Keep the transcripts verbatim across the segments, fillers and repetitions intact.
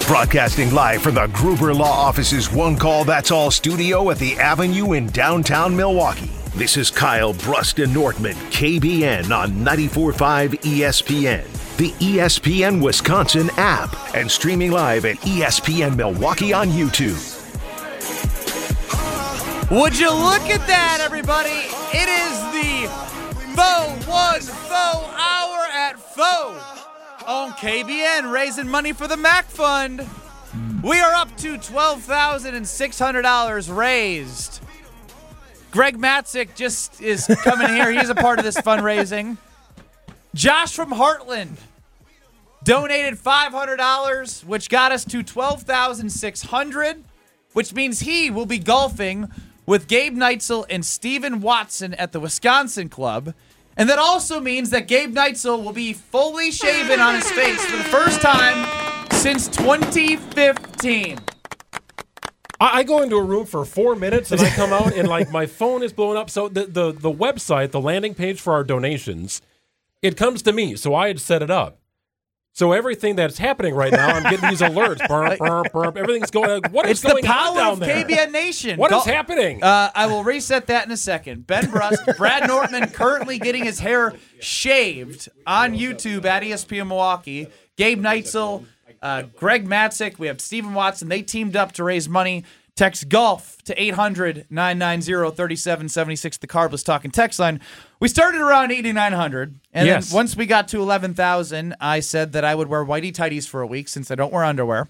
Broadcasting live from the Gruber Law Office's One Call That's All studio at the Avenue in downtown Milwaukee. This is Kyle Brust and Nortman, K B N on ninety-four point five E S P N, the E S P N Wisconsin app, and streaming live at E S P N Milwaukee on YouTube. Would you look at that, everybody? It is the Faux One Faux Hour at Faux on K B N, raising money for the Mac Fund. We are up to twelve thousand six hundred dollars raised. Greg Matzik just is coming here. He's a part of this fundraising. Josh from Heartland donated five hundred dollars, which got us to twelve thousand six hundred dollars, which means he will be golfing with Gabe Neitzel and Steven Watson at the Wisconsin Club. And that also means that Gabe Neitzel will be fully shaven on his face for the first time since twenty fifteen. I go into a room for four minutes and I come out and like my phone is blowing up. So the, the, the website, the landing page for our donations, it comes to me. So I had set it up. So everything that's happening right now, I'm getting these alerts. Burp, burp, burp. Everything's going. What is it's going the power on down of there? K B N Nation. What Go- is happening? Uh, I will reset that in a second. Ben Brust, Brad Nortman currently getting his hair shaved on YouTube at E S P N Milwaukee. Gabe Neitzel, uh, Greg Matzik, we have Steven Watson. They teamed up to raise money. Text golf to eight hundred, nine nine zero, three seven seven six, the Carbless Talking text line. We started around eighty-nine hundred, and yes. then once we got to eleven thousand, I said that I would wear whitey tighties for a week since I don't wear underwear.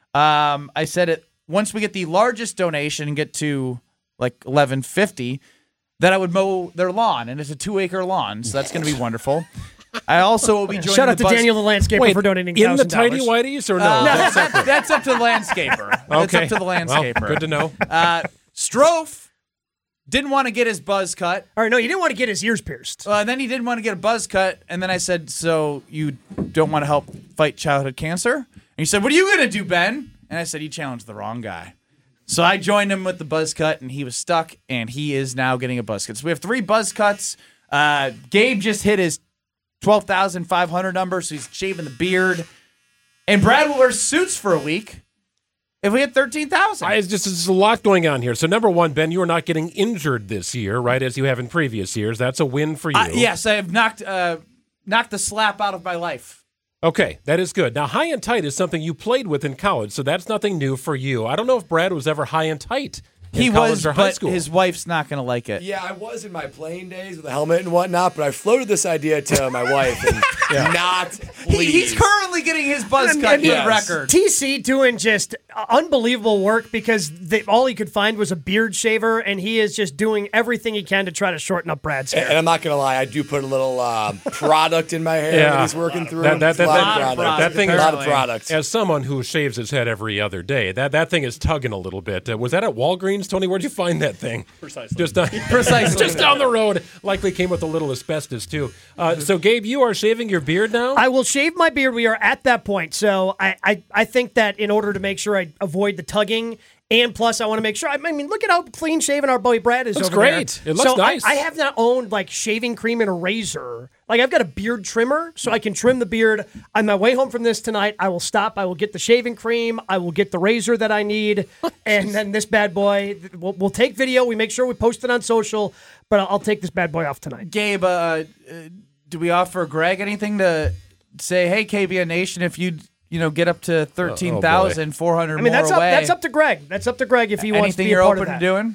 Um, I said it once we get the largest donation and get to like eleven fifty, that I would mow their lawn, and it's a two-acre lawn, so that's going to be wonderful. I also will be joining Shout out the to Buzz- Daniel the landscaper Wait, for donating in the one thousand dollars. tidy whities or no? Uh, That's separate. that's up to the landscaper. That's Okay. up to the landscaper. Well, good to know. Uh, Strofe didn't want to get his buzz cut. All right, no, you didn't want to get his ears pierced. Uh, then he didn't want to get a buzz cut, and then I said, so you don't want to help fight childhood cancer? And he said, what are you going to do, Ben? And I said, you challenged the wrong guy. So I joined him with the buzz cut, and he was stuck, and he is now getting a buzz cut. So we have three buzz cuts. Uh, Gabe just hit his twelve thousand five hundred number, so he's shaving the beard. And Brad will wear suits for a week if we hit thirteen thousand. It's just there's a lot going on here. So number one, Ben, you are not getting injured this year, right, as you have in previous years. That's a win for you. Uh, yes, I have knocked uh, knocked the slap out of my life. Okay, that is good. Now, high and tight is something you played with in college, so that's nothing new for you. I don't know if Brad was ever high and tight in He college was, or high but school. his wife's not going to like it. Yeah, I was in my playing days with a helmet and whatnot, but I floated this idea to my wife and Yeah. not He, please. he's currently getting his buzz And- cut and for the yes. record. T C doing just unbelievable work because they, all he could find was a beard shaver, and he is just doing everything he can to try to shorten up Brad's hair. And I'm not going to lie, I do put a little uh, product in my hair Yeah. that he's working through. That- that- a lot that- of product. that thing a is- lot of products. As someone who shaves his head every other day, that, that thing is tugging a little bit. Uh, was that at Walgreens, Tony? Where'd you find that thing? Precisely. Just, down, Precisely. just down the road. Likely came with a little asbestos, too. Uh, so, Gabe, you are shaving your beard now? I will shave my beard. We are at that point. So I, I, I think that in order to make sure I avoid the tugging, and plus I want to make sure, I mean, look at how clean shaven our boy Brad is Looks over great. there. It looks so nice. I, I have not owned like shaving cream and a razor. Like I've got a beard trimmer so I can trim the beard. On my way home from this tonight, I will stop. I will get the shaving cream. I will get the razor that I need. And then this bad boy, we'll, we'll take video. We make sure we post it on social, but I'll, I'll take this bad boy off tonight. Gabe, uh, uh, do we offer Greg anything to say, hey, K B N Nation, if you you know get up to thirteen thousand four hundred I mean, more that's up, away, that's up to Greg. That's up to Greg if he wants to anything be you're a part open of to that. doing?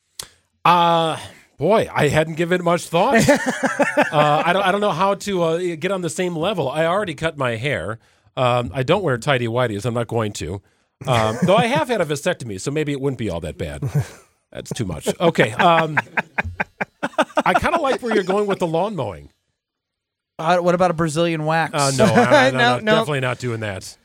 Uh, boy, I hadn't given it much thought. uh, I, don't, I don't know how to uh, get on the same level. I already cut my hair. Um, I don't wear tidy whities. I'm not going to. Um, though I have had a vasectomy, so maybe it wouldn't be all that bad. That's too much. Okay. Um, I kind of like where you're going with the lawn mowing. Uh, what about a Brazilian wax? Uh, no, I, I, no, No, no, no. definitely not doing that.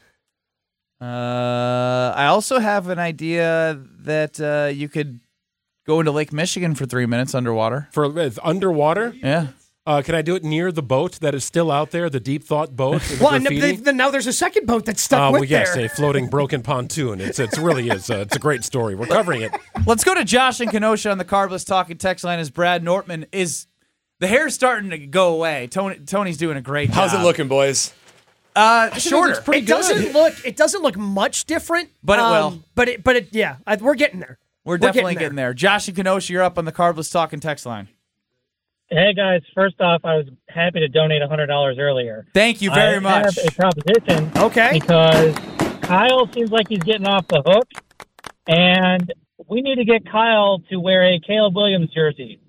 Uh, I also have an idea that uh, you could go into Lake Michigan for three minutes underwater. For uh, underwater, Yeah. uh, can I do it near the boat that is still out there, the deep thought boat? with the Well, and graffiti? the, the, now there's a second boat that's stuck Uh, with well, yes, there. a floating broken pontoon. It's it's really is. Uh, it's a great story. We're covering it. Let's go to Josh and Kenosha on the Carbless Talking text line as Brad Nortman is the hair's starting to go away. Tony Tony's doing a great job. How's it looking, boys? Uh, shorter. looks pretty It doesn't good. look. It doesn't look much different, But it um, will. But it. But it. Yeah, I, we're getting there. We're definitely getting there. Josh and Kenosha, you're up on the Carbless Talking text line. Hey, guys. First off, I was happy to donate one hundred dollars earlier. Thank you very I much. have a proposition Okay. because Kyle seems like he's getting off the hook, and we need to get Kyle to wear a Caleb Williams jersey.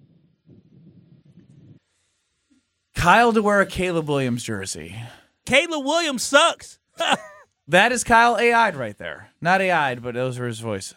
Kyle to wear a Caleb Williams jersey. Caleb Williams sucks. That is Kyle A I'd right there. Not A I'd, but those were his voice.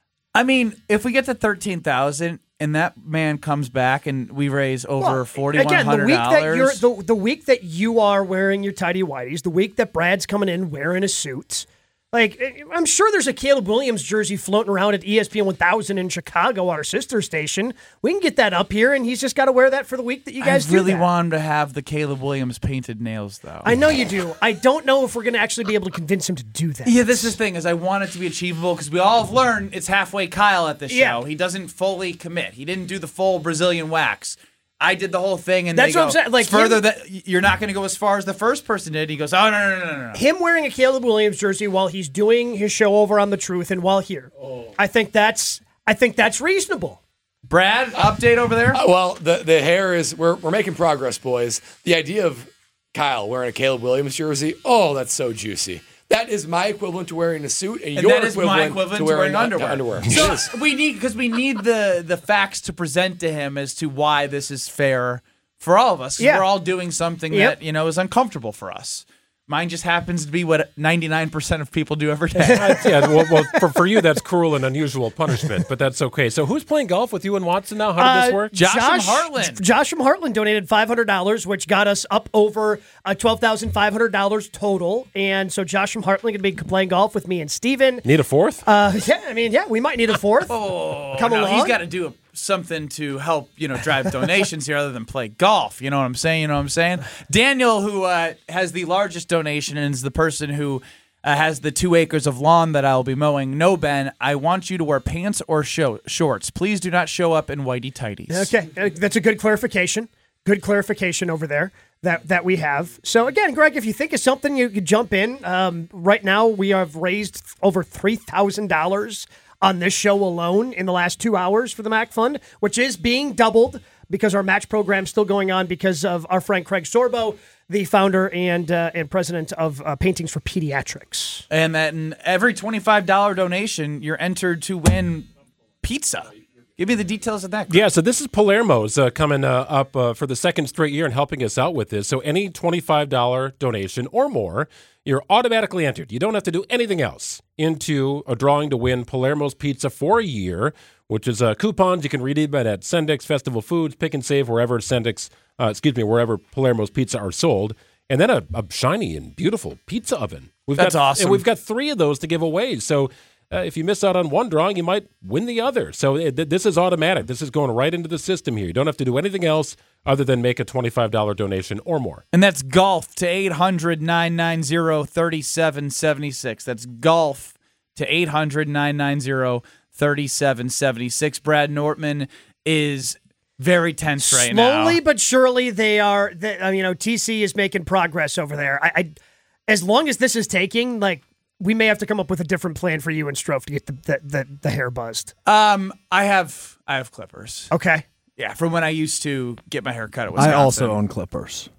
I mean, if we get to thirteen thousand and that man comes back and we raise over Well, forty-one again, the hundred week that you're dollars. the, the week that you are wearing your tidy whities, the week that Brad's coming in wearing a suit. Like, I'm sure there's a Caleb Williams jersey floating around at E S P N one thousand in Chicago, our sister station. We can get that up here, and he's just got to wear that for the week that you guys I do really that. want him to have the Caleb Williams painted nails, though. I know you do. I don't know if we're going to actually be able to convince him to do that. Yeah, this is the thing, is I want it to be achievable because we all have learned it's halfway Kyle at this show. Yeah. He doesn't fully commit. He didn't do the full Brazilian wax. I did the whole thing, and That's they what go, I'm saying, like, further him- that you're not going to go as far as the first person did. He goes, oh, no, no, no, no, no. Him wearing a Caleb Williams jersey while he's doing his show over on The Truth and while here. I think that's I think that's reasonable. Brad, update over there? Uh, well, the the hair is we're we're making progress, boys. The idea of Kyle wearing a Caleb Williams jersey, oh, that's so juicy. That is my equivalent to wearing a suit, and, And your that is my equivalent, equivalent to to wearing, wearing uh, underwear. underwear. It So is. we need because we need the the facts to present to him as to why this is fair for all of us. 'Cause Yeah. We're all doing something Yep. that you know is uncomfortable for us. Mine just happens to be what ninety-nine percent of people do every day. Yeah, well, well for, for you, that's cruel and unusual punishment, but that's okay. So who's playing golf with you and Watson now? How did this Uh, work? Josh from Heartland. Josh from Heartland donated five hundred dollars, which got us up over uh, twelve thousand five hundred dollars total. And so Josh from Heartland going to be playing golf with me and Steven. Need a fourth? Uh, yeah, I mean, yeah, we might need a fourth. Oh, Come no, along. he's got to do something to help, you know, drive donations here other than play golf. You know what I'm saying? You know what I'm saying? Daniel, who uh, has the largest donation and is the person who uh, has the two acres of lawn that I'll be mowing. No, Ben, I want you to wear pants or show- shorts. Please do not show up in whitey tighties. Okay, uh, that's a good clarification. Good clarification over there that that we have. So again, Greg, if you think of something, you could jump in. Um, right now, we have raised over three thousand dollars on this show alone in the last two hours for the Mac Fund, which is being doubled because our match program's still going on because of our friend Craig Sorbo, the founder and uh, and president of uh, Paintings for Pediatrics. And then every twenty-five dollars donation, you're entered to win pizza. Give me the details of that. Yeah, so this is Palermo's uh, coming uh, up uh, for the second straight year and helping us out with this. So any twenty-five dollars donation or more, you're automatically entered. You don't have to do anything else into a drawing to win Palermo's Pizza for a year, which is uh, coupons. You can redeem it at Sendix, Festival Foods, Pick and Save, wherever Sendix, uh, excuse me, wherever Palermo's Pizza are sold. And then a, a shiny and beautiful pizza oven. We've That's got, awesome. And we've got three of those to give away. So Uh, if you miss out on one drawing, you might win the other. So it, th- this is automatic. This is going right into the system here. You don't have to do anything else other than make a twenty-five dollars donation or more. And that's golf to eight hundred, nine nine zero, three seven seven six. That's golf to eight hundred, nine nine zero, three seven seven six. Brad Nortman is very tense right now. Slowly but surely, they are. They, uh, you know, T C is making progress over there. I, I, as long as this is taking, like, we may have to come up with a different plan for you and Strofe to get the the, the, the hair buzzed. Um, I have I have clippers. Okay. Yeah, from when I used to get my hair cut at I Wisconsin. also own clippers.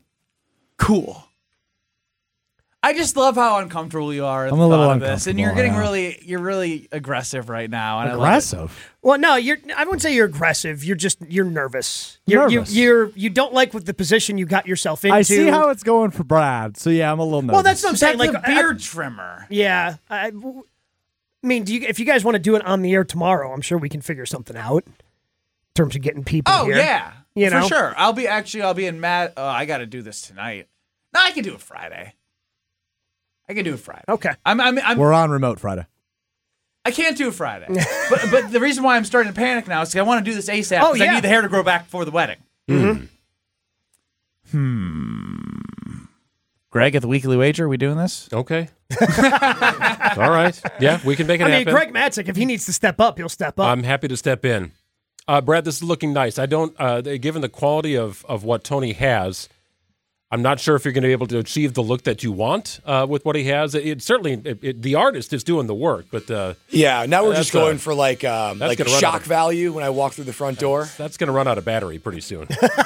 Cool. I just love how uncomfortable you are at I'm the a little thought of this, and you're getting uncomfortable, really, you're really aggressive right now. And I love it. Aggressive. Well, no, you're. I wouldn't say you're aggressive. You're just you're nervous. You're, Nervous. You, you're you don't like what the position you got yourself into. I see how it's going for Brad, so yeah, I'm a little nervous. Well, that's what I'm saying. That's Like a beard trimmer. I, yeah. I, I mean, do you, if you guys want to do it on the air tomorrow, I'm sure we can figure something out in terms of getting people. Oh here. yeah, You for know? sure. I'll be actually. I'll be in Matt. Oh, I got to do this tonight. No, I can do it Friday. I can do it Friday. Okay. I'm. I'm. I'm We're on remote Friday. I can't do it Friday. but but the reason why I'm starting to panic now is because I want to do this ASAP. Oh, because I yeah. need the hair to grow back before the wedding. Mm. Hmm. Greg, at the Weekly Wager, are we doing this? Okay. All right. Yeah, we can make it I mean, happen. Greg Matzik, if he needs to step up, he'll step up. I'm happy to step in. Uh, Brad, this is looking nice. I don't, uh, given the quality of, of what Tony has, I'm not sure if you're going to be able to achieve the look that you want uh, with what he has. It, it certainly it, it, the artist is doing the work, but uh, yeah, now we're that's, just going uh, for like um, that's like gonna run shock out of- value when I walk through the front door. that's going to run out of battery pretty soon.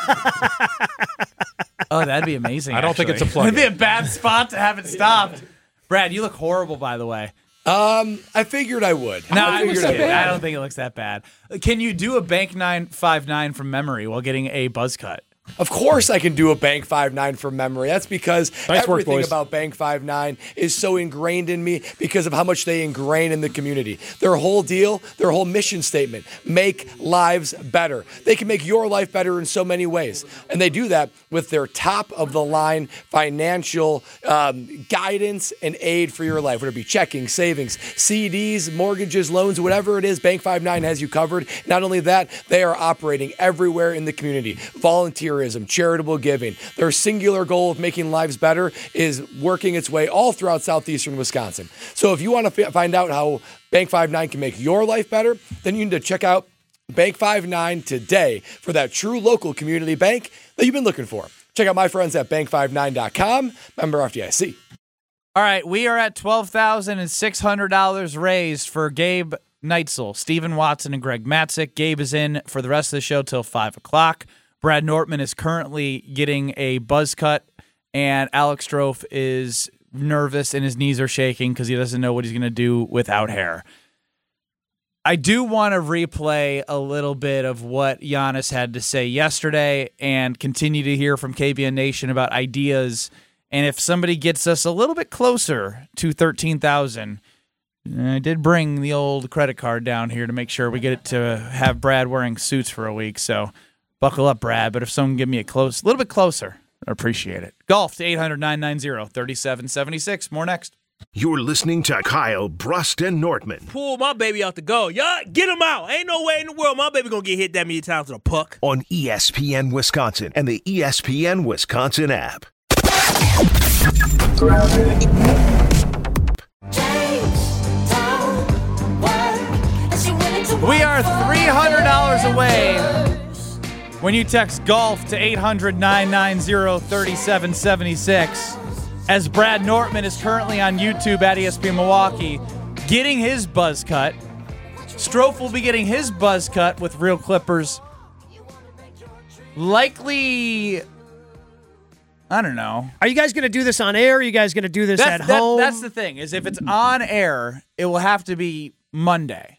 Oh, that'd be amazing. I don't think actually. it's a plug-in. It'd be a bad spot to have it stopped. Brad, you look horrible, by the way. Um, I figured I would. No, I I, figured I would. I don't think it looks that bad. Can you do a Bank nine five nine from memory while getting a buzz cut? Of course I can do a Bank five nine from memory. That's because Nice work, everything boys. about Bank five nine is so ingrained in me because of how much they ingrain in the community. Their whole deal, their whole mission statement, make lives better. They can make your life better in so many ways. And they do that with their top-of-the-line financial um, guidance and aid for your life, whether it be checking, savings, C Ds, mortgages, loans, whatever it is, Bank five nine has you covered. Not only that, they are operating everywhere in the community. Volunteerism, charitable giving. Their singular goal of making lives better is working its way all throughout southeastern Wisconsin. So if you want to f- find out how Bank five nine can make your life better, then you need to check out Bank five nine today for that true local community bank that you've been looking for. Check out my friends at bank five nine dot com, member F D I C. All right, we are at twelve thousand six hundred dollars raised for Gabe Neitzel, Stephen Watson, and Greg Matzik. Gabe is in for the rest of the show till five o'clock. Brad Nortman is currently getting a buzz cut, and Alex Strofe is nervous and his knees are shaking because he doesn't know what he's going to do without hair. I do want to replay a little bit of what Giannis had to say yesterday and continue to hear from K B N Nation about ideas. And if somebody gets us a little bit closer to thirteen thousand, I did bring the old credit card down here to make sure we get it to have Brad wearing suits for a week. So buckle up, Brad. But if someone give me a close, a little bit closer, I appreciate it. Golf to eight hundred nine nine zero thirty-seven seventy-six. More next. You're listening to Kyle Brust and Nortman Pull my baby out the goal. Y'all, get him out. Ain't no way in the world my baby gonna get hit that many times with a puck. on E S P N Wisconsin and the E S P N Wisconsin app. We are three hundred dollars away when you text golf to eight hundred nine nine zero thirty-seven seventy-six. As Brad Nortman is currently on YouTube at E S P N Milwaukee getting his buzz cut. Strofe will be getting his buzz cut with Real Clippers. Likely, I don't know. Are you guys going to do this on air? Are you guys going to do this That's, at that- home? that's the thing, is if it's on air, it will have to be Monday.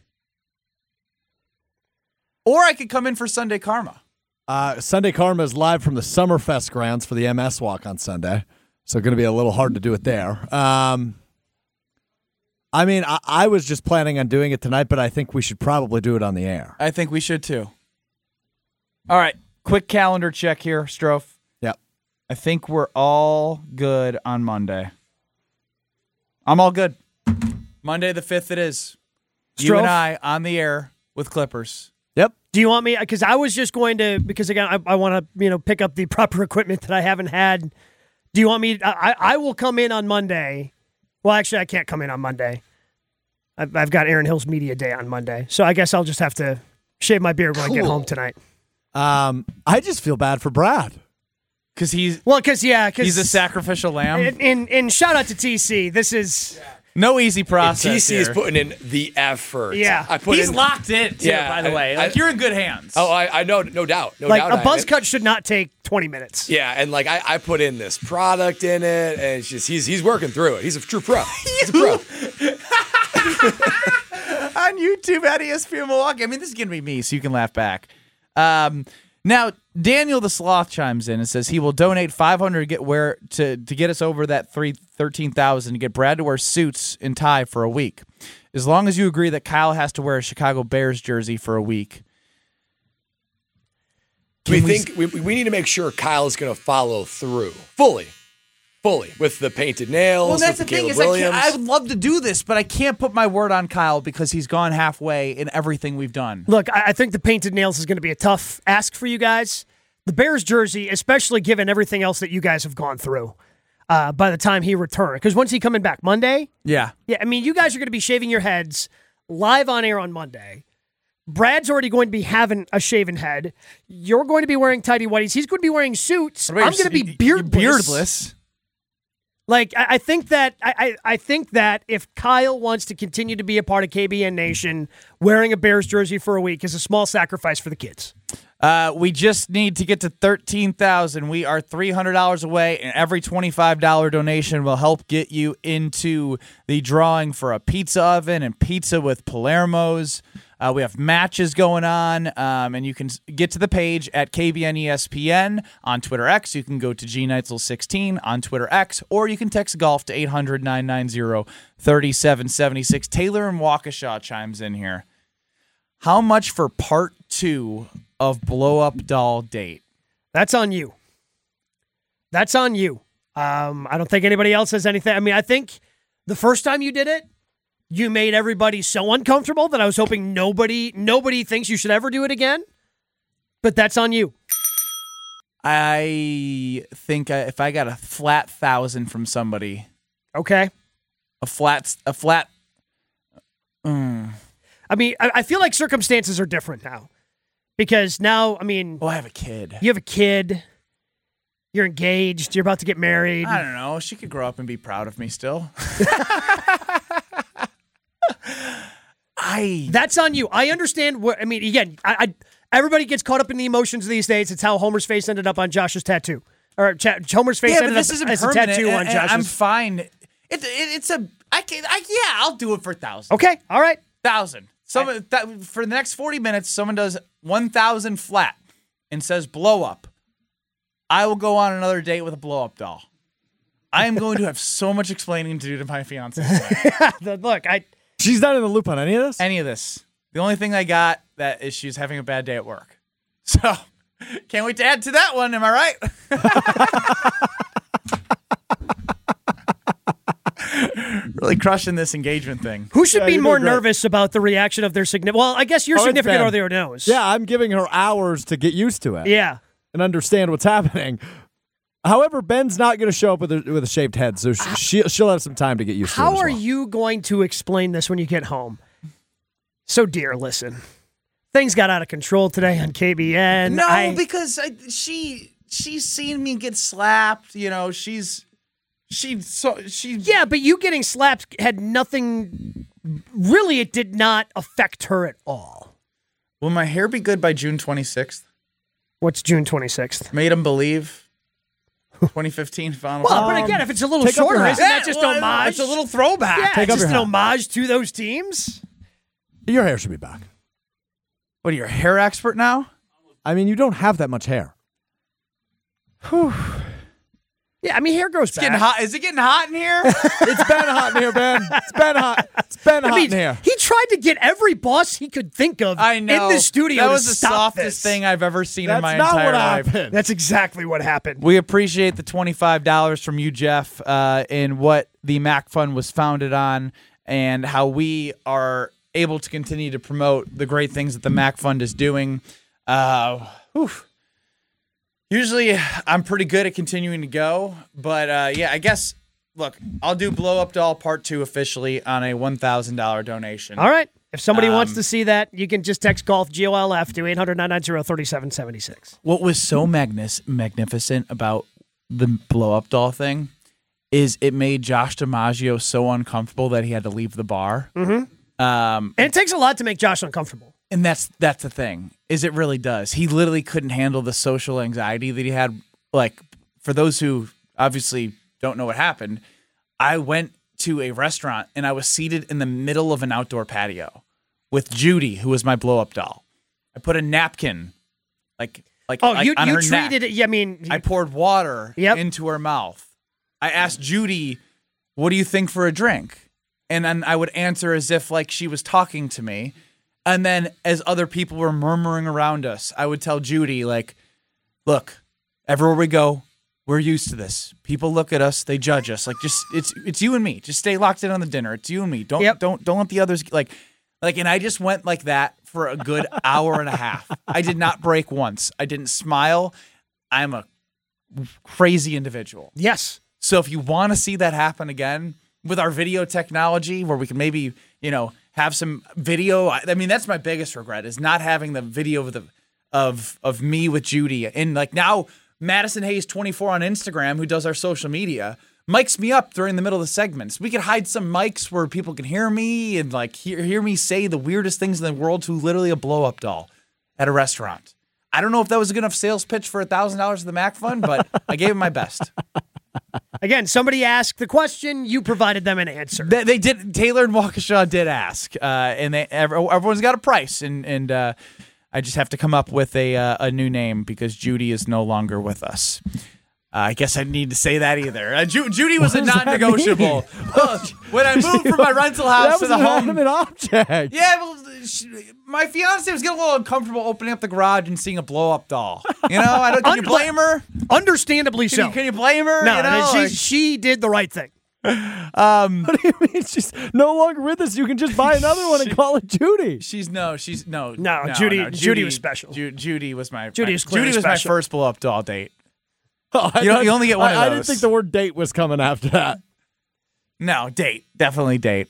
Or I could come in for Sunday Karma. Uh, Sunday Karma is live from the Summerfest grounds for the M S Walk on Sunday. So going to be a little hard to do it there. Um, I mean, I, I was just planning on doing it tonight, but I think we should probably do it on the air. I think we should too. All right, quick calendar check here, Strofe. Yep. I think we're all good on Monday. I'm all good. Monday the fifth it is. You Strofe? and I on the air with Clippers. Yep. Do you want me? Because I was just going to, because again, I, I want to, you know, pick up the proper equipment that I haven't had. Do you want me? I, I will come in on Monday. Well, actually, I can't come in on Monday. I've, I've got Aaron Hill's media day on Monday, so I guess I'll just have to shave my beard when I get home tonight. Um, I just feel bad for Brad. Because he's Well, because yeah, because he's a sacrificial lamb. And, and, and shout out to T C. This is No easy process. T C is here. putting in the effort. Yeah. I put He's in, locked in too, Yeah, by the I- way. I- Like, you're in good hands. Oh, I, I know, no doubt, no like doubt. a I buzz am. cut should not take twenty minutes. Yeah, and like I, I put in this product in it, and it's just he's he's working through it. He's a true pro. He's a pro. On YouTube at E S P N Milwaukee. I mean, this is going to be me, so you can laugh back. Um, now, Daniel the Sloth chimes in and says he will donate five hundred to get where to to get us over that three thirteen thousand to get Brad to wear suits and tie for a week, as long as you agree that Kyle has to wear a Chicago Bears jersey for a week. we Can we think we, we need to make sure Kyle's going to follow through fully, fully with the painted nails. Well, that's the with thing Caleb is, I, Williams. can't, I would love to do this, but I can't put my word on Kyle because he's gone halfway in everything we've done. Look, I, I think the painted nails is going to be a tough ask for you guys. The Bears jersey, especially given everything else that you guys have gone through uh, by the time he returned. Because once he coming back Monday, Yeah. yeah, I mean, you guys are going to be shaving your heads live on air on Monday. Brad's already going to be having a shaven head. You're going to be wearing tidy whities. He's going to be wearing suits. I'm going to be beardless. Beardless. Like, I, I think that I, I, I think that if Kyle wants to continue to be a part of K B N Nation, wearing a Bears jersey for a week is a small sacrifice for the kids. Uh, we just need to get to thirteen thousand. We are three hundred dollars away, and every twenty-five dollars donation will help get you into the drawing for a pizza oven and pizza with Palermo's. Uh, we have matches going on, um, and you can get to the page at K B N E S P N on Twitter X. You can go to G Neitzel sixteen on Twitter X, or you can text golf to eight hundred, nine nine zero, three seven seven six. Taylor in Waukesha chimes in here. How much for part two of Blow Up Doll Date? That's on you. That's on you. Um, I don't think anybody else has anything. I mean, I think the first time you did it, you made everybody so uncomfortable that I was hoping nobody nobody thinks you should ever do it again. But that's on you. I think I, if I got a flat thousand from somebody, okay, a flat, a flat. Mm. I mean, I, I feel like circumstances are different now because now, I mean, oh, I have a kid. You have a kid. You're engaged. You're about to get married. I don't know. She could grow up and be proud of me still. I. That's on you. I understand what I mean. Again, I, I everybody gets caught up in the emotions these days. It's how Homer's face ended up on Josh's tattoo, or Ch- Homer's face yeah, ended but this up isn't as a permanent, tattoo and, on and Josh's. I'm fine. It, it, it's a. I can. I yeah. I'll do it for a thousand. Okay. All right. Thousand. Some that for the next forty minutes, someone does one thousand flat and says blow up. I will go on another date with a blow up doll. I am going to have so much explaining to do to my fiance. Look, I. She's not in the loop on any of this? Any of this. The only thing I got that is she's having a bad day at work. So, can't wait to add to that one. Am I right? Really crushing this engagement thing. Who should Yeah, be you're more doing great. nervous about the reaction of their significant? Well, I guess your Oh, it's significant Ben. other knows. Yeah, I'm giving her hours to get used to it. Yeah. And understand what's happening. However, Ben's not going to show up with a, with a shaved head, so she, she'll have some time to get used to it. How as are well. you going to explain this when you get home? So, dear, listen. Things got out of control today on K B N. No, I, because I, she she's seen me get slapped. You know, she's she so she. Yeah, but you getting slapped had nothing. Really, it did not affect her at all. Will my hair be good by June twenty-sixth? What's June twenty-sixth? Made him believe. twenty fifteen final. Well, but again, if it's a little take off your shorter, hat. isn't that Yeah, just well, homage? it's a little throwback. Yeah, Take it's off just your an hat. homage to those teams. Your hair should be back. What are you, a hair expert now? I mean, you don't have that much hair. Yeah, I mean, hair grows It's back. getting hot. Is it getting hot in here? It's been hot in here, Ben. It's been hot. It's been I hot mean, in here. he tried to get every boss he could think of I know. in the studio That to was the stop softest this. thing I've ever seen That's in my not entire what life. happened. That's exactly what happened. We appreciate the twenty-five dollars from you, Jeff, uh, in what the Mac Fund was founded on and how we are able to continue to promote the great things that the Mac Fund is doing. Uh, whew. Usually I'm pretty good at continuing to go, but uh, yeah, I guess, look, I'll do Blow Up Doll Part two officially on a one thousand dollars donation. All right. If somebody wants Um, to see that, you can just text golf G O L F to eight hundred, nine nine zero, three seven seven six. What was so magnis- magnificent about the Blow Up Doll thing is it made Josh DiMaggio so uncomfortable that he had to leave the bar. Mm-hmm. Um, And it takes a lot to make Josh uncomfortable. and that's that's the thing, is it really does. He literally couldn't handle the social anxiety that he had. Like, for those who obviously don't know what happened, I went to a restaurant and I was seated in the middle of an outdoor patio with Judy, who was my blow-up doll. I put a napkin, like, like, Oh, like you, on you her neck. treated it. Yeah, I mean, I poured water Yep. into her mouth. I asked Judy, what do you think for a drink? And then I would answer as if like she was talking to me. And then as other people were murmuring around us, I would tell Judy, like, look, everywhere we go, we're used to this. People look at us, they judge us. Like, just it's it's you and me. Just stay locked in on the dinner. It's you and me. Don't Yep. don't don't let the others like like and I just went like that for a good hour and a half. I did not break once. I didn't smile. I'm a crazy individual. yes. So if you want to see that happen again with our video technology where we can maybe, you know, have some video. I, I mean, that's my biggest regret is not having the video of the of of me with Judy. And like now, Madison Hayes twenty-four on Instagram, who does our social media, mics me up during the middle of the segments. We could hide some mics where people can hear me and like hear hear me say the weirdest things in the world to literally a blow up doll at a restaurant. I don't know if that was a good enough sales pitch for a thousand dollars to the Mac Fund, but I gave it my best. Again, somebody asked the question. You provided them an answer. They, they did. Taylor and Waukesha did ask, uh, and they everyone's got a price, and and uh, I just have to come up with a uh, a new name because Judy is no longer with us. Uh, I guess I need to say that either. Uh, Ju- Judy was What a does that non-negotiable. Well, when I moved from my rental house that to the was an home, inanimate object. yeah, well, she, my fiance was getting a little uncomfortable opening up the garage and seeing a blow-up doll. You know, I don't. Can you blame her? Understandably Can so. you, can you blame her? No, you know, she, like- she did the right thing. um, What do you mean? She's no longer with us. You can just buy another one and call it Judy. She's no, she's no, No, Judy- Judy was special. Ju- Judy was my Judy my, is clearly Judy was special. my first blow-up doll date. Oh, I You don't- thought- you only get one I, of I didn't those. think the word date was coming after that. No, date. Definitely date.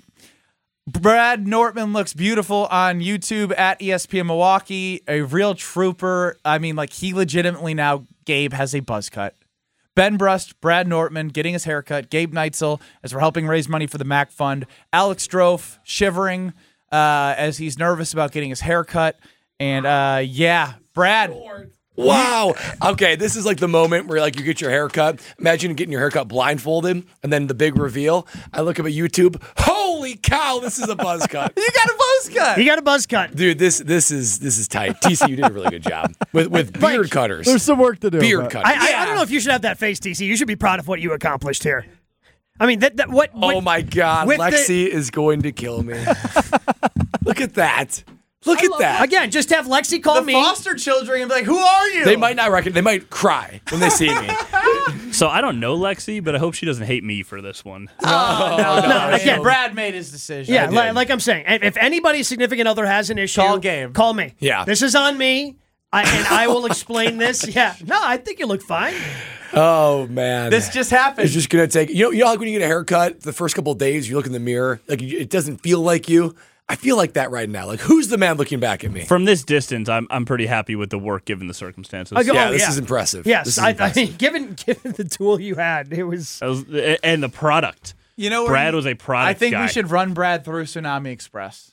Brad Nortman looks beautiful on YouTube at E S P N Milwaukee. A real trooper. I mean, like, he legitimately now, Gabe, has a buzz cut. Ben Brust, Brad Nortman getting his haircut. Gabe Neitzel, as we're helping raise money for the Mac Fund. Alex Strofe shivering uh, as he's nervous about getting his haircut. And, uh, yeah, Brad. Wow. Okay, this is like the moment where like you get your haircut. Imagine getting your haircut blindfolded, and then the big reveal. I look up at YouTube. Holy cow! This is a buzz cut. You got a buzz cut. You got a buzz cut. Dude, this this is this is tight. T C, you did a really good job with with Mike, beard cutters. There's some work to do. Beard but- cutters. I, I, I don't know if you should have that face, T C. You should be proud of what you accomplished here. I mean, that, that what, what Oh my God, with the- Lexi is going to kill me. Look at that. Look at that. Again, just have Lexi call The me. foster children and be like, who are you? They might not reckon. They might cry when they see me. So I don't know Lexi, but I hope she doesn't hate me for this one. Oh, no, no, No, again, Brad made his decision. Yeah, did. li- like I'm saying, if if anybody's significant other has an issue, Call Gabe. Call me. Yeah. This is on me, I, and I will explain this. Yeah. No, I think you look fine. Oh man, This just happened. It's just gonna take. You know, you know, like when you get a haircut, the first couple of days, you look in the mirror, like it doesn't feel like you. I feel like that right now. Like, who's the man looking back at me? From this distance, I'm I'm pretty happy with the work given the circumstances. I go- Yeah, Oh, this yeah. is impressive. Yes, This is I, I impressive. mean, given given the tool you had, it was. That was- and the product. You know, where Brad you- was a product I think guy. we should run Brad through Tsunami Express.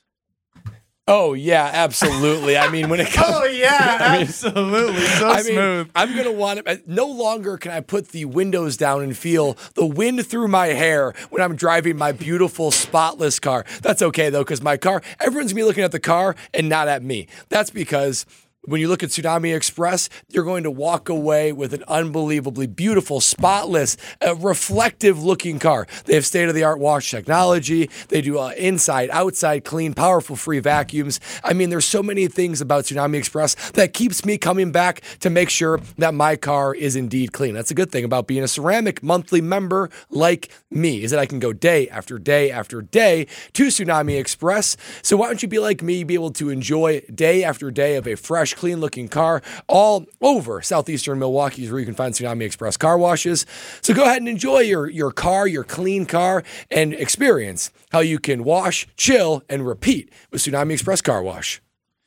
Oh yeah, absolutely. I mean, when it comes, Oh yeah, absolutely, so I mean, smooth. I'm gonna want it. No longer can I put the windows down and feel the wind through my hair when I'm driving my beautiful, spotless car. That's okay though, because my car, everyone's gonna be looking at the car and not at me. That's because when you look at Tsunami Express, you're going to walk away with an unbelievably beautiful, spotless, uh, reflective-looking car. They have state-of-the-art wash technology. They do uh, inside, outside clean, powerful free vacuums. I mean, there's so many things about Tsunami Express that keeps me coming back to make sure that my car is indeed clean. That's a good thing about being a Ceramic monthly member like me, is that I can go day after day after day to Tsunami Express. So why don't you be like me, be able to enjoy day after day of a fresh, clean-looking car all over southeastern Milwaukee is where you can find Tsunami Express car washes. So go ahead and enjoy your, your car, your clean car, and experience how you can wash, chill, and repeat with Tsunami Express Car Wash.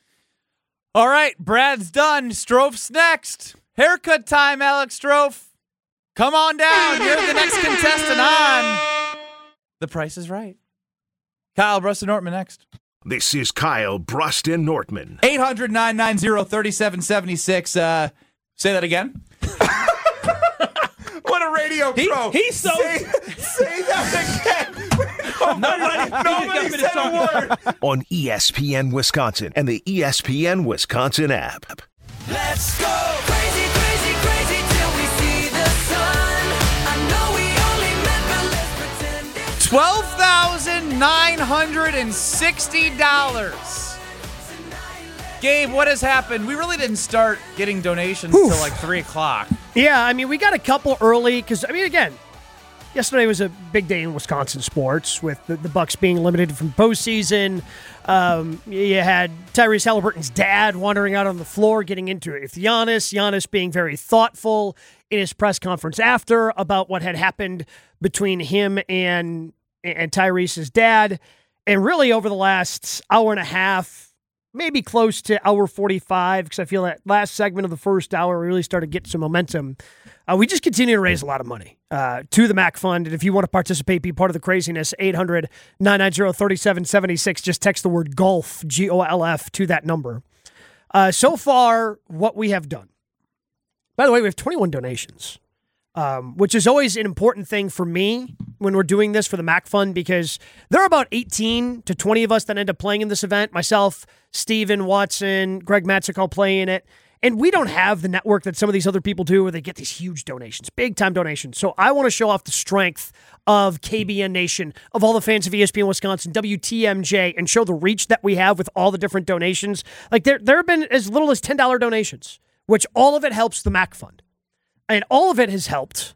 All right, Brad's done. Strofe's next. Haircut time, Alex Strofe. Come on down. You're the next contestant on The Price is Right. Kyle Brust and Nortman next. This is Kyle Brust and Nortman. eight hundred, nine nine zero, three seven seven six. Uh, say that again. What a radio He- pro. he's so- Say, say that again. Nobody, Nobody said a word. On E S P N Wisconsin and the E S P N Wisconsin app. Let's go crazy, crazy, crazy till we see the sun. I know we only met, but let's pretend it's twelve thousand nine hundred sixty dollars. Gabe, what has happened? We really didn't start getting donations until like three o'clock. Yeah, I mean, we got a couple early because, I mean, again, yesterday was a big day in Wisconsin sports with the, the Bucks being eliminated from postseason. Um, you had Tyrese Halliburton's dad wandering out on the floor getting into it with Giannis. Giannis being very thoughtful in his press conference after about what had happened between him and, and Tyrese's dad. And really over the last hour and a half, maybe close to hour forty-five, because I feel that last segment of the first hour really started to get some momentum. Uh, we just continue to raise a lot of money uh, to the Mac Fund. And if you want to participate, be part of the craziness, eight hundred, nine nine zero, three seven seven six. Just text the word GOLF, G O L F, to that number. Uh, so far, what we have done. By the way, we have twenty-one donations, um, which is always an important thing for me when we're doing this for the Mac Fund, because there are about eighteen to twenty of us that end up playing in this event. Myself, Steven, Watson, Greg Matzik all playing it. And we don't have the network that some of these other people do where they get these huge donations, big-time donations. So I want to show off the strength of K B N Nation, of all the fans of E S P N Wisconsin, W T M J, and show the reach that we have with all the different donations. Like, there, there have been as little as ten dollars donations, which all of it helps the Mac Fund. And all of it has helped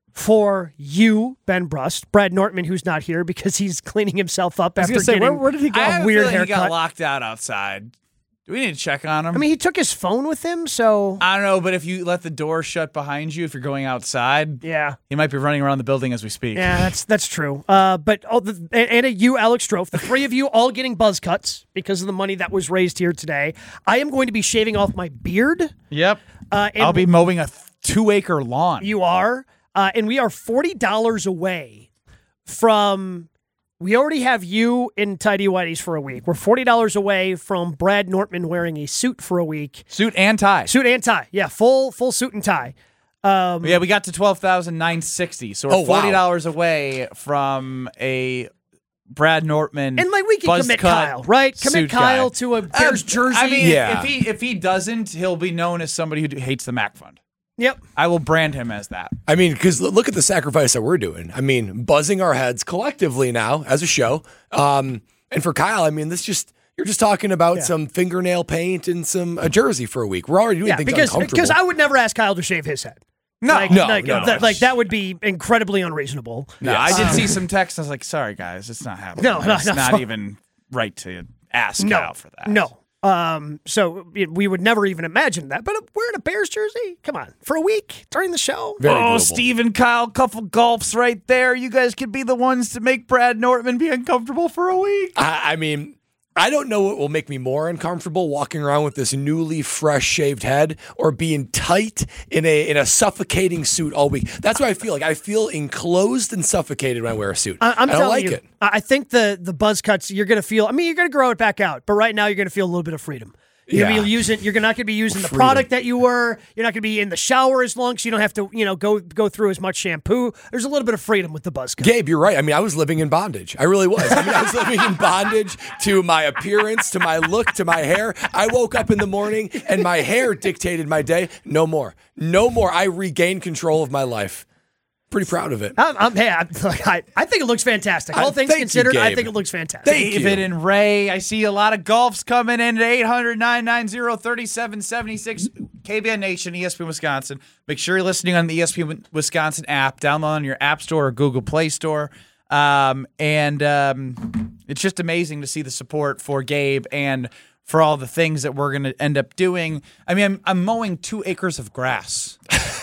for you, Ben Brust, Brad Nortman, who's not here because he's cleaning himself up after say, getting where, where did he go? a I have weird a feeling haircut. He got locked out outside. Do we need to check on him? I mean, he took his phone with him, so... I don't know, but if you let the door shut behind you, if you're going outside, yeah, he might be running around the building as we speak. Yeah, that's that's true. Uh, but all the, and, and a you, Alex Strofe, the three of you all getting buzz cuts because of the money that was raised here today. I am going to be shaving off my beard. Yep. Uh, and I'll be mowing a two-acre lawn. You are. Uh, and we are forty dollars away from... We already have you in Tidy Whities for a week. We're forty dollars away from Brad Nortman wearing a suit for a week. Suit and tie. Suit and tie. Yeah, full full suit and tie. Um, yeah, we got to twelve thousand nine hundred sixty dollars, so we're Oh, wow. forty dollars away from a Brad Nortman And, like, we can buzz commit cut Kyle, right? Commit suit Kyle guy. to a Bears Uh, jersey. I mean, Yeah. if he if he doesn't, he'll be known as somebody who hates the Mac Fund. Yep. I will brand him as that. I mean, because look at the sacrifice that we're doing. I mean, buzzing our heads collectively now as a show. Um, and for Kyle, I mean, this just you're just talking about Yeah. some fingernail paint and some a jersey for a week. We're already doing Yeah, things because uncomfortable. because I would never ask Kyle to shave his head. No, like, no, like, no. that, like that would be incredibly unreasonable. No, I did Um, see some texts. I was like, sorry, guys, it's not happening. No, no, it's no. not even right to ask no, Kyle for that. No. Um, so it- we would never even imagine that. But wearing a Bears jersey, come on, for a week during the show. Very oh, doable. Steve and Kyle, couple golfs right there. You guys could be the ones to make Brad Nortman be uncomfortable for a week. I, I mean, I don't know what will make me more uncomfortable, walking around with this newly fresh shaved head or being tight in a in a suffocating suit all week. That's what I feel like. I feel enclosed and suffocated when I wear a suit. I, I'm I don't telling like you, it. I I think the the buzz cuts you're going to feel. I mean, you're going to grow it back out, but right now you're going to feel a little bit of freedom. You're Yeah. gonna be using. You're not going to be using the Freedom. product that you were. You're not going to be in the shower as long, so you don't have to, you know, go go through as much shampoo. There's a little bit of freedom with the buzz cut. Gabe, you're right. I mean, I was living in bondage. I really was. I mean, I was living in bondage to my appearance, to my look, to my hair. I woke up in the morning and my hair dictated my day. No more. No more. I regained control of my life. Pretty proud of it. I'm, I'm, hey, I'm, I, I think it looks fantastic. All I- things thank you, considered, I Gabe. think it looks fantastic. Thank David you. and Ray, I see a lot of golfs coming in at eight hundred, nine nine zero, three seven seven six. K B N Nation, E S P N Wisconsin. Make sure you're listening on the E S P N Wisconsin app. Download on your App Store or Google Play Store. Um, and um, it's just amazing to see the support for Gabe and for all the things that we're going to end up doing. I mean, I'm, I'm mowing two acres of grass.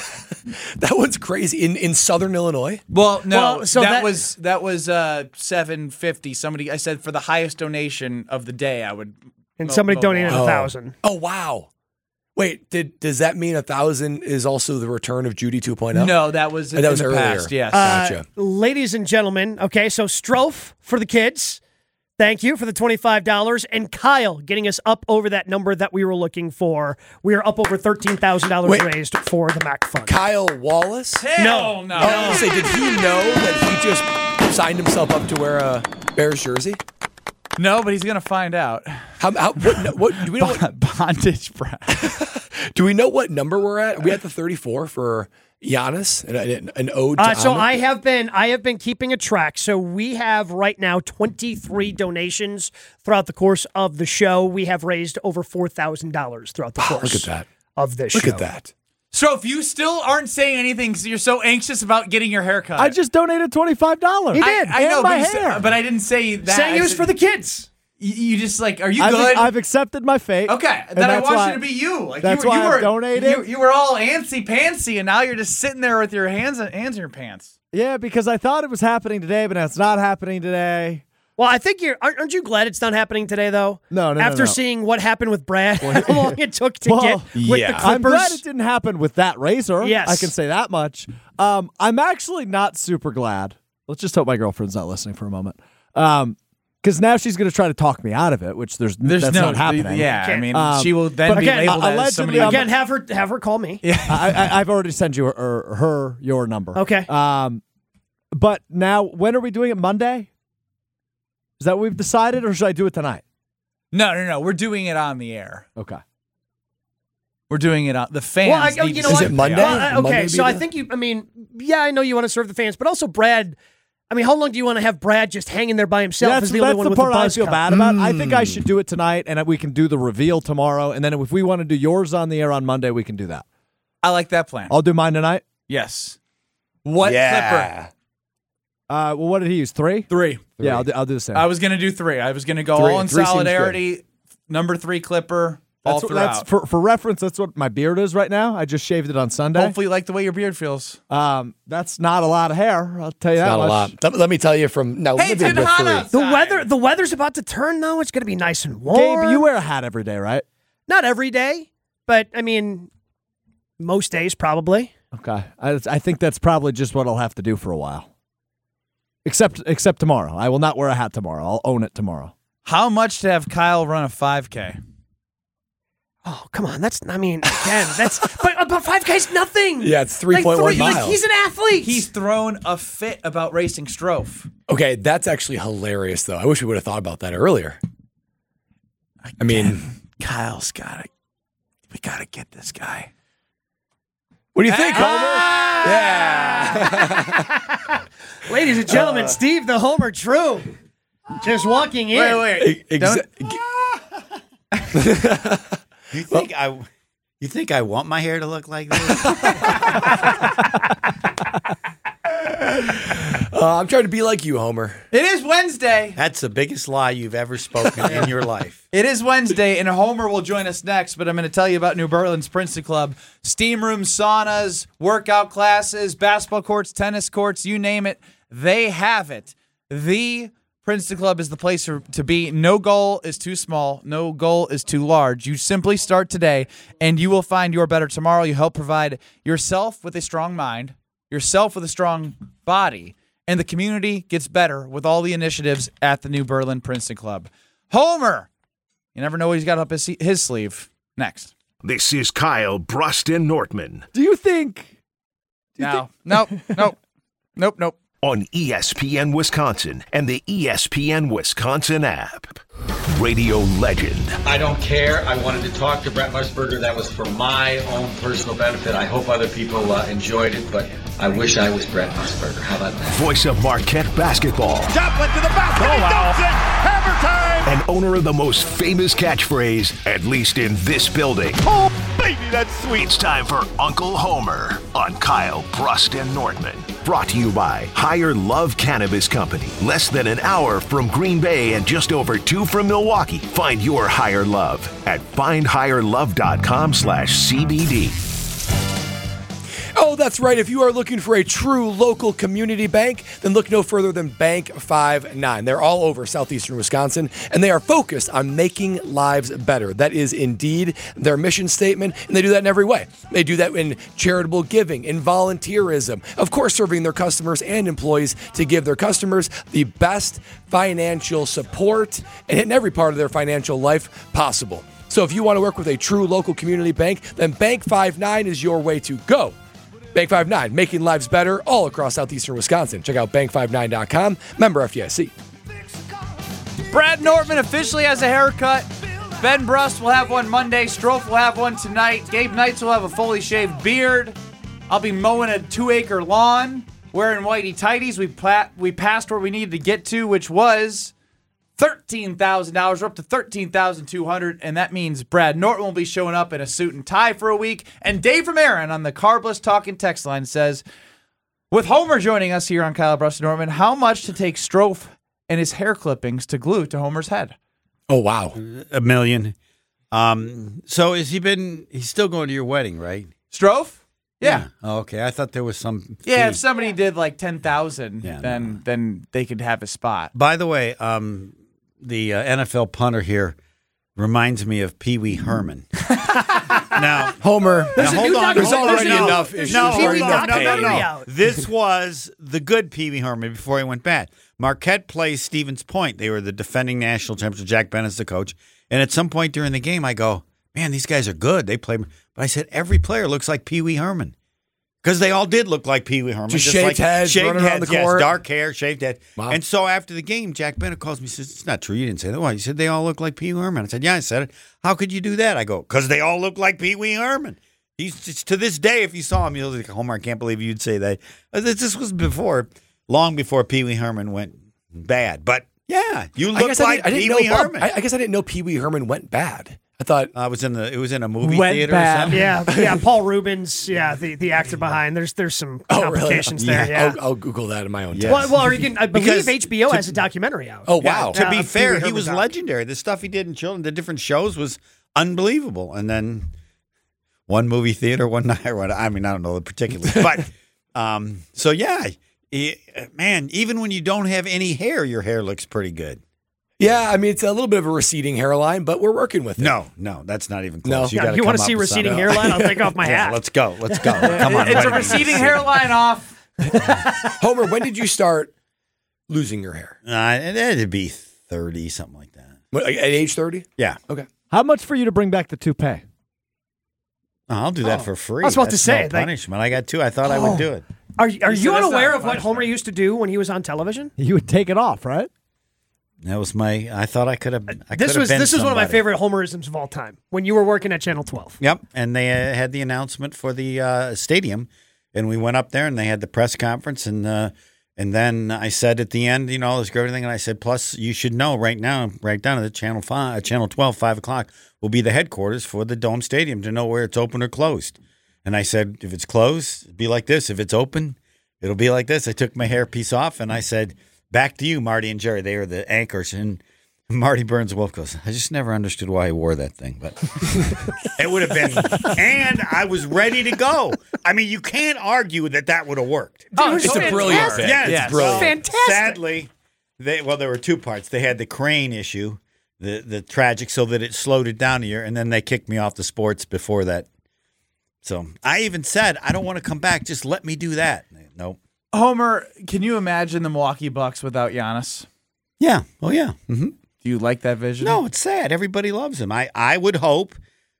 That one's crazy. In in Southern Illinois? Well, no, Well, so that, that- was that was uh, seven fifty. Somebody, I said for the highest donation of the day, I would. And mow- somebody mow donated lawn. a thousand. Oh, wow. Wait, did does that mean a thousand is also the return of Judy two point oh? No, that was Oh, in that was the earlier. past. Yes. Uh, Gotcha. ladies and gentlemen, okay, so Strofe for the kids. Thank you for the twenty-five dollars. And Kyle getting us up over that number that we were looking for. We are up over thirteen thousand dollars Wait. raised for the Mac Fund. Kyle Wallace? Hell no. Oh, I was gonna say, did he know that he just signed himself up to wear a Bears jersey? No, but he's gonna find out. How, how what, what do we know? What, Bondage, Brad. do we know what number we're at? Are we at the thirty-four for Giannis? An, an, an ode to Uh, so Ahmed? I have been I have been keeping a track. So we have right now twenty-three donations throughout the course of the show. We have raised over four thousand dollars throughout the Wow, course look at that. of this Look show. at that. So if you still aren't saying anything because you're so anxious about getting your hair cut, I just donated twenty-five dollars. He did. I, I know, and but, my you said- hair. but I didn't say that. Saying it I was said- for the kids. You, you just like, are you I've, good? I've accepted my fate. Okay, and then I that's want why- you to be you. Like that's you, why you I've were donated. You, you were all antsy pantsy, and now you're just sitting there with your hands hands in your pants. Yeah, because I thought it was happening today, but it's not happening today. Well, I think you're. Aren't, aren't you glad it's not happening today, though? No, no, no, After no. seeing what happened with Brad, how long it took to Well, get with yeah. the Clippers. I'm glad it didn't happen with that razor. Yes. I can say that much. Um, I'm actually not super glad. Let's just hope my girlfriend's not listening for a moment. Um, because now she's going to try to talk me out of it, which there's, There's that's no not happening. Yeah, I Okay. mean, Um, she will then but be again, labeled uh, as somebody. allegedly, Again, have her have her call me. I, I, I've already sent you her, her your number. Okay. Um, but now, when are we doing it? Monday? Is that what we've decided, or should I do it tonight? No, no, no. We're doing it on the air. Okay. We're doing it on the fans. Well, I, need you to know Is what? it Monday? Well, I- okay, Monday be so I the- think you. I mean, yeah, I know you want to serve the fans, but also Brad. I mean, how long do you want to have Brad just hanging there by himself that's as the that's only one the with part the I buzz feel cut? bad about. I think I should do it tonight, and we can do the reveal tomorrow. And then if we want to do yours on the air on Monday, we can do that. I like that plan. I'll do mine tonight. Yes. What Yeah. Uh, well, what did he use? Three? Three. Yeah, I'll do, I'll do the same. I was going to do three. I was going to go Three. all in Three seems solidarity. Number three clipper all that's, what- throughout. that's for for reference. That's what my beard is right now. I just shaved it on Sunday. Hopefully, you like the way your beard feels. Um, that's not a lot of hair. I'll tell you that Not much. a lot. Let, let me tell you from now. Hey, living it's with hot three. outside. The weather, the weather's about to turn though. It's going to be nice and warm. Gabe, you wear a hat every day, right? Not every day, but I mean, most days probably. Okay. I, I think that's probably just what I'll have to do for a while. Except except tomorrow. I will not wear a hat tomorrow. I'll own it tomorrow. How much to have Kyle run a five K? Oh, come on. That's, I mean, again, that's, but, but five K's nothing. Yeah, it's three point one three- like, miles. he's an athlete. He's thrown a fit about racing Strofe. Okay, that's actually hilarious, though. I wish we would have thought about that earlier. I mean, Kyle's got to, we got to get this guy. what do you think, Homer? Ah! Yeah. Ladies and gentlemen, Steve the Homer True just walking in. Wait, wait. Exa- You think I? You think I want my hair to look like this? uh, I'm trying to be like you, Homer. It is Wednesday. That's the biggest lie you've ever spoken in your life. It is Wednesday, and Homer will join us next, but I'm going to tell you about New Berlin's Princeton Club. Steam rooms, saunas, workout classes, basketball courts, tennis courts, you name it, they have it. The Princeton Club is the place to be. No goal is too small. No goal is too large. You simply start today, and you will find your better tomorrow. You help provide yourself with a strong mind, yourself with a strong body, and the community gets better with all the initiatives at the New Berlin Princeton Club. Homer! You never know what he's got up his, his sleeve. Next. This is Kyle Bruston Nortman Do you think No. Nope. Nope. Nope. Nope. on E S P N Wisconsin and the E S P N Wisconsin app. Radio legend. I don't care. I wanted to talk to Brett Musburger. That was for my own personal benefit. I hope other people uh, enjoyed it, but I wish I was Brett Musburger. How about that? Voice of Marquette basketball. Joplin to the basket. Oh, he wow. dunks it. Hammer time. And owner of the most famous catchphrase, at least in this building. Oh, baby, that's sweet. It's time for Uncle Homer on Kyle Bruston Nortman. Brought to you by Higher Love Cannabis Company. Less than an hour from Green Bay and just over two from Milwaukee. Find your higher love at find higher love dot com slash C B D. Oh, that's right. If you are looking for a true local community bank, then look no further than Bank five nine. They're all over southeastern Wisconsin, and they are focused on making lives better. That is indeed their mission statement, and they do that in every way. They do that in charitable giving, in volunteerism, of course, serving their customers and employees to give their customers the best financial support and in every part of their financial life possible. So if you want to work with a true local community bank, then Bank five nine is your way to go. Bank five nine, making lives better all across southeastern Wisconsin. Check out bank five nine dot com. Member F D I C. Brad Nortman officially has a haircut. Ben Brust will have one Monday. Strofe will have one tonight. Gabe Knights will have a fully shaved beard. I'll be mowing a two-acre lawn, wearing whitey tighties. We pla- we passed where we needed to get to, which was thirteen thousand dollars. We're up to thirteen thousand two hundred dollars, and that means Brad Norton will be showing up in a suit and tie for a week. And Dave from Aaron on the Carbless Talking text line says, with Homer joining us here on Kyle Bruston Norman, how much to take Strofe and his hair clippings to glue to Homer's head? Oh, wow. A million. Um, so has he been, he's still going to your wedding, right? Strofe? Yeah. Oh, okay. I thought there was some. Yeah, fee. if somebody did like ten thousand, Yeah, then then they could have a spot. By the way, um, the uh, N F L punter here reminds me of Pee Wee Herman. Now, Homer, now, hold on. There's hold on, already no, enough issues. No, There's hold already on. enough No, no, pain. no. This was the good Pee Wee Herman before he went bad. Marquette plays Stevens Point. They were the defending national champions. Jack Bennett's the coach. And at some point during the game, I go, man, these guys are good. They play. But I said, every player looks like Pee Wee Herman. Because they all did look like Pee Wee Herman. Just shaved like, heads, shaved running around heads, the yes, court. dark hair, shaved head. Wow. And so after the game, Jack Bennett calls me and says, it's not true. You didn't say that. Why? He said, they all look like Pee Wee Herman. I said, yeah, I said it. How could you do that? I go, because they all look like Pee Wee Herman. He's just, to this day, if you saw him, you'll be like, Homer, I can't believe you'd say that. Uh, This this was before, long before Pee Wee Herman went bad. But yeah, you I look guess I like didn't, I didn't Pee know Wee Bob- Herman. I, I guess I didn't know Pee Wee Herman went bad. I thought I was in the. It was in a movie Went theater or bad. something. Yeah, yeah. Paul Rubens, yeah, the, the actor behind. There's there's some Oh, really? complications there. Yeah. I'll, I'll Google that in my own Yes. time. Well, well, or you can, I believe Because H B O to- has a documentary out. Oh, Yeah, wow. to Uh, be Pee fair, Wee he Herman was doc. legendary. The stuff he did in children, the different shows was unbelievable. And then one movie theater, one night. or what- I mean, I don't know the particulars, but um, so yeah, he- man. Even when you don't have any hair, your hair looks pretty good. Yeah, I mean, it's a little bit of a receding hairline, but we're working with it. No, no, that's not even No. close. Yeah, gotta you want come to see up with receding something. hairline? I'll take off my Yeah, hat. let's go. Let's go. Come on. It's what a do you receding see? hairline off. Homer, when did you start losing your hair? Uh, it'd be thirty, something like that. What, At age thirty? Yeah. Okay. How much for you to bring back the toupee? I'll do that Oh. for free. I was about to That's say, no like- punishment. I got two. I thought I would do it. Are, are You you said that's unaware not of what punishment. Homer used to do when he was on television? You would take it off, right? That was my. I thought I could have. I This could have was been this is one of my somebody. favorite Homerisms of all time. When you were working at Channel twelve. Yep, and they uh, had the announcement for the uh, stadium, and we went up there, and they had the press conference, and uh, and then I said at the end, you know, this great everything, and I said, plus you should know right now, right down at the Channel Five, uh, Channel Twelve, five o'clock will be the headquarters for the Dome Stadium to know where it's open or closed. And I said, if it's closed, it'll be like this. If it's open, it'll be like this. I took my hairpiece off, and I said, back to you, Marty and Jerry. They are the anchors, and Marty Burns Wolf goes, I just never understood why he wore that thing, but it would have been. And I was ready to go. I mean, you can't argue that that would have worked. Oh, It's a brilliant bit. Yeah, It's it's brilliant. Fantastic. Sadly, they well, there were two parts. They had the crane issue, the the tragic, so that it slowed it down a year, and then they kicked me off the sports before that. So I even said, I don't want to come back. Just let me do that. Nope. Homer, can you imagine the Milwaukee Bucks without Giannis? Yeah. Oh yeah. Mm-hmm. Do you like that vision? No, it's sad. Everybody loves him. I, I would hope,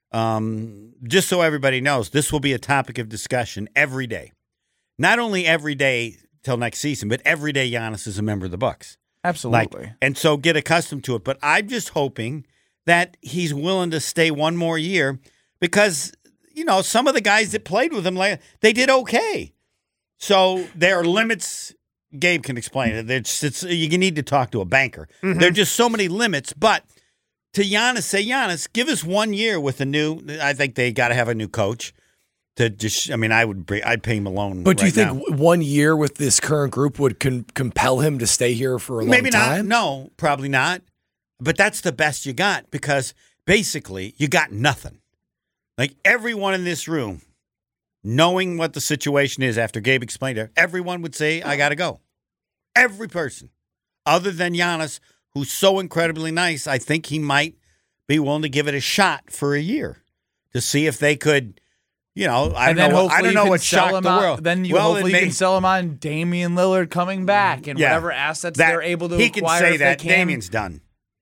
um, just so everybody knows, this will be a topic of discussion every day. Not only every day till next season, but every day Giannis is a member of the Bucks. Absolutely. Like, and so get accustomed to it. But I'm just hoping that he's willing to stay one more year because, you know, some of the guys that played with him, they did okay. So there are limits. Gabe can explain it. It's, it's, you need to talk to a banker. Mm-hmm. There are just so many limits. But to Giannis, say, Giannis, give us one year with a new. I think they got to have a new coach to just. I mean, I would. bring- I'd pay him alone. But do you right think now. one year with this current group would con- compel him to stay here for a long Maybe time? not? No, probably not. But that's the best you got because basically you got nothing. Like everyone in this room, knowing what the situation is after Gabe explained it, everyone would say, I got to go. Every person. Other than Giannis, who's so incredibly nice, I think he might be willing to give it a shot for a year to see if they could, you know, I and don't then know, what- I hopefully don't you know can what sell shocked him the on- world. Then you Well, hopefully it you may- can sell him on Damian Lillard coming back and Yeah. whatever assets That- they're able to he can acquire. say if that. they can. Damian's done.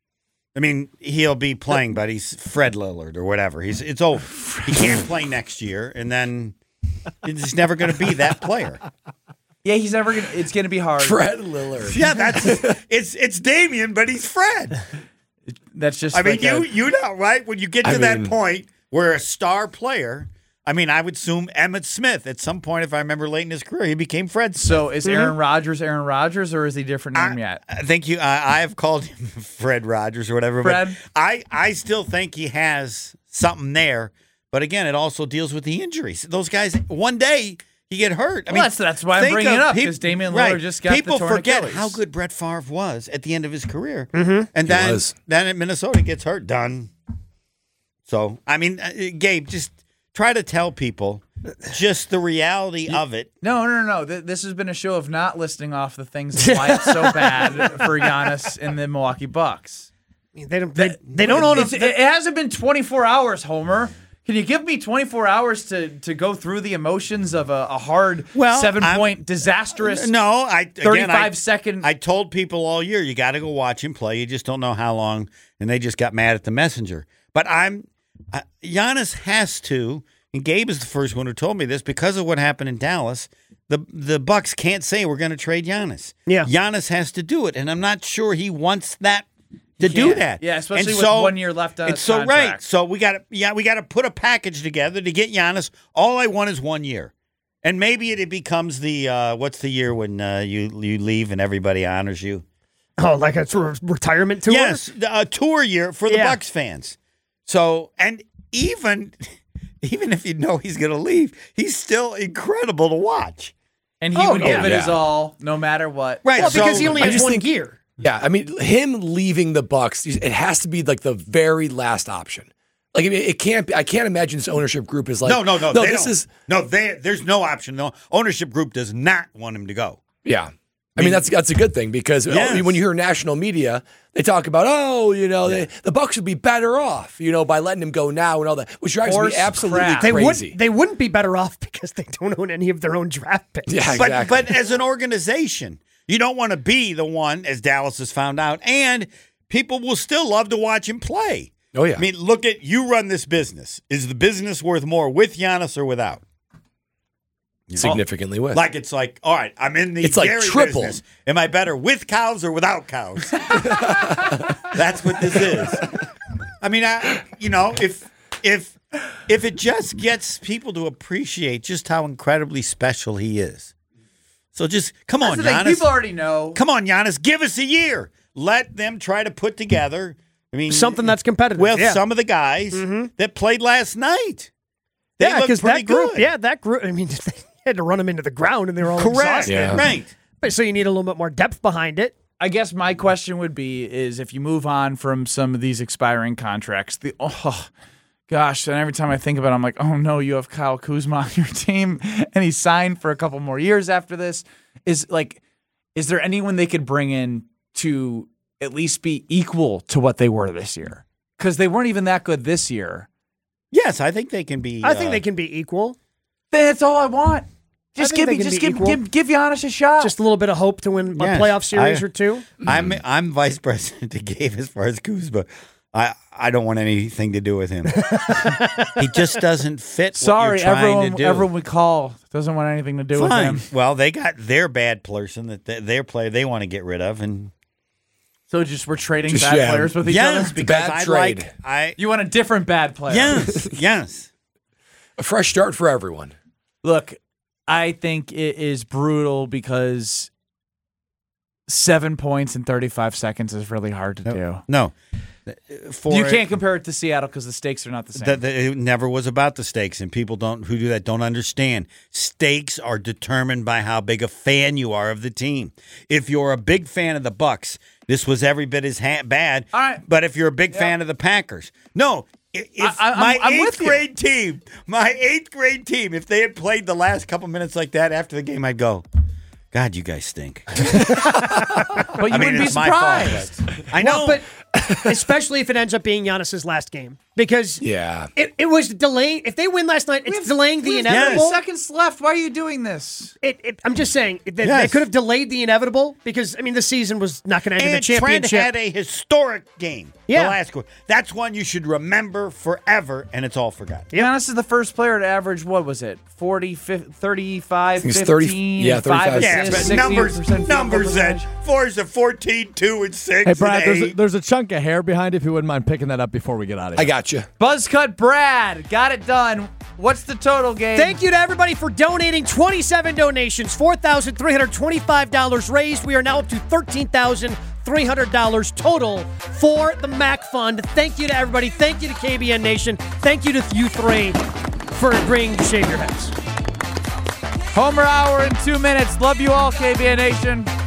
I mean, he'll be playing, but he's Fred Lillard or whatever. He's it's over. He can't play next year, and then he's never going to be that player. Yeah, he's never gonna. It's gonna be hard. Fred Lillard. Yeah, that's it's it's Damian, but he's Fred. That's just. I mean, like you a- you know, right? When you get to I that mean- point where a star player, I mean, I would assume Emmitt Smith at some point, if I remember late in his career, he became Fred Smith. So is Aaron Rodgers Aaron Rodgers or is he a different name yet? I think you. I, I have called him Fred Rogers or whatever. Fred? But I I still think he has something there. But again, it also deals with the injuries. Those guys, one day you get hurt. I Well, mean, that's- that's why I'm think bringing of it up, peop- 'cause Damian Lillard right. just got the People torn forget Achilles. how good Brett Favre was at the end of his career, Mhm. and He then was. then at Minnesota he gets hurt. Done. So I mean, uh, Gabe, just try to tell people just the reality of it. No, no, no, no. Th- This has been a show of not listing off the things and why it's so bad for Giannis and the Milwaukee Bucks. They don't. They, they don't own It's- a. It hasn't been twenty-four hours, Homer. Can you give me twenty-four hours to, to go through the emotions of a, a hard Well, seven-point disastrous No, I again, thirty-five I, second. I told people all year you got to go watch him play. You just don't know how long, and they just got mad at the messenger. But I'm uh, Giannis has to, and Gabe is the first one who told me this because of what happened in Dallas. The the Bucks can't say we're going to trade Giannis. Yeah, Giannis has to do it, and I'm not sure he wants that. To do can't. that, Yeah, especially and with so, one year left on and his so contract. right, so we got to yeah we got to put a package together to get Giannis. All I want is one year, and maybe it, it becomes the uh, what's the year when uh, you you leave and everybody honors you. Oh, like a sort of retirement tour. Yes, a tour year for the Yeah. Bucks fans. So and even even if you know he's going to leave, he's still incredible to watch. And he Oh, would yeah. give it his Yeah. all, no matter what. Right, Well, so- because he only I has just one think- gear. Yeah, I mean, him leaving the Bucks, it has to be like the very last option. Like, I mean, it can't be. I can't imagine this ownership group is like, no, no, no, no. they This don't. is no. They, there's no option. No ownership group does not want him to go. yeah. I mean, that's that's a good thing because Yes. when you hear national media, they talk about, oh, you know, they, the Bucks would be better off, you know, by letting him go now and all that, which drives Horse me absolutely crap. They crazy. would. They wouldn't be better off because they don't own any of their own draft picks. Yeah, But exactly. but as an organization, you don't want to be the one, as Dallas has found out, and people will still love to watch him play. Oh, yeah. I mean, look at you run this business. Is the business worth more with Giannis or without? Significantly with. Like it's like, all right, I'm in the It's like dairy triple. business. Am I better with cows or without cows? That's what this is. I mean, I you know, if if if it just gets people to appreciate just how incredibly special he is. So just come That's on, the thing. Giannis. People already know. Come on, Giannis, give us a year. Let them try to put together, I mean, Something that's competitive. with yeah. some of the guys that played last night. They yeah, looked because pretty that group. good. Yeah, that group. I mean, they had to run them into the ground, and they were all Correct. exhausted. Yeah. Right. But so you need a little bit more depth behind it. I guess my question would be is if you move on from some of these expiring contracts, the oh gosh, and every time I think about it, I'm like, oh no, you have Kyle Kuzma on your team and he's signed for a couple more years after this. Is like, is there anyone they could bring in to at least be equal to what they were this year? Because they weren't even that good this year. Yes, I think they can be. I think uh, they can be equal. That's all I want. Just I think give they me, can just be give, equal. give give Giannis a shot. Just a little bit of hope to win Yes, a playoff series I- or two. I'm I'm vice president to Gabe as far as Kuzma. I I don't want anything to do with him. He just doesn't fit. Sorry, what you're trying everyone to do. everyone we call doesn't want anything to do Fine. with him. Well, they got their bad person that they, their player they want to get rid of, and So just we're trading Just, bad yeah. players with each yes, other. because Bad I trade. like I You want a different bad player. yes yes. a fresh start for everyone. Look, I think it is brutal because seven points in thirty-five seconds is really hard to do. No, for You can't compare it to Seattle because the stakes are not the same. That, that it never was about the stakes, and people don't who do that don't understand. Stakes are determined by how big a fan you are of the team. If you're a big fan of the Bucks, this was every bit as ha- bad. All right. But if you're a big fan of the Packers, no. i- If I- I'm- my I'm eighth with you. grade team, my eighth grade team, if they had played the last couple minutes like that after the game, I'd go, God, you guys stink. but you I mean, wouldn't be it's my fault, surprised. but I know. Well, but especially if it ends up being Giannis's last game, because Yeah. it, it was delaying. If they win last night, it's delaying the We have inevitable. thirty seconds left. Why are you doing this? It, it, I'm just saying that they Yes. could have delayed the inevitable because I mean the season was not going to end in And the Trent championship. had a historic game. Yeah. The last one. That's one you should remember forever, and it's all forgotten. Giannis is the first player to average, what was it, forty, fifty, thirty-five, think it's thirty fifteen, yeah, five thirty-five. Yeah, assists, but sixty numbers, percent field goal numbers then. percentage. Four's a fourteen, two, and six. Hey, Brad, and there's a, eight. there's a chunk of hair behind it if you wouldn't mind picking that up before we get out of here. I got you. Buzzcut Brad, got it done. What's the total, game? Thank you to everybody for donating. twenty-seven donations, four thousand three hundred twenty-five dollars raised. We are now up to thirteen thousand three hundred dollars total for the MAC Fund. Thank you to everybody. Thank you to K B N Nation. Thank you to you three for agreeing to shave your heads. Homer Hour in two minutes. Love you all, K B N Nation.